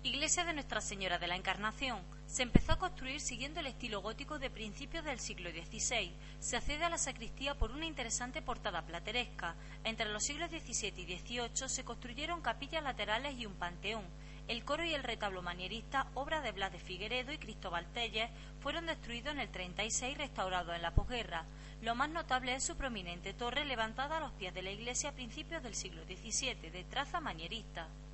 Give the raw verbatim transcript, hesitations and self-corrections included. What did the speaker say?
Iglesia de Nuestra Señora de la Encarnación. Se empezó a construir siguiendo el estilo gótico de principios del siglo dieciséis. Se accede a la sacristía por una interesante portada plateresca. Entre los siglos diecisiete y dieciocho se construyeron capillas laterales y un panteón. El coro y el retablo manierista, obra de Blas de Figueredo y Cristóbal Telles, fueron destruidos en el treinta y seis y restaurados en la posguerra. Lo más notable es su prominente torre levantada a los pies de la iglesia a principios del siglo diecisiete, de traza manierista.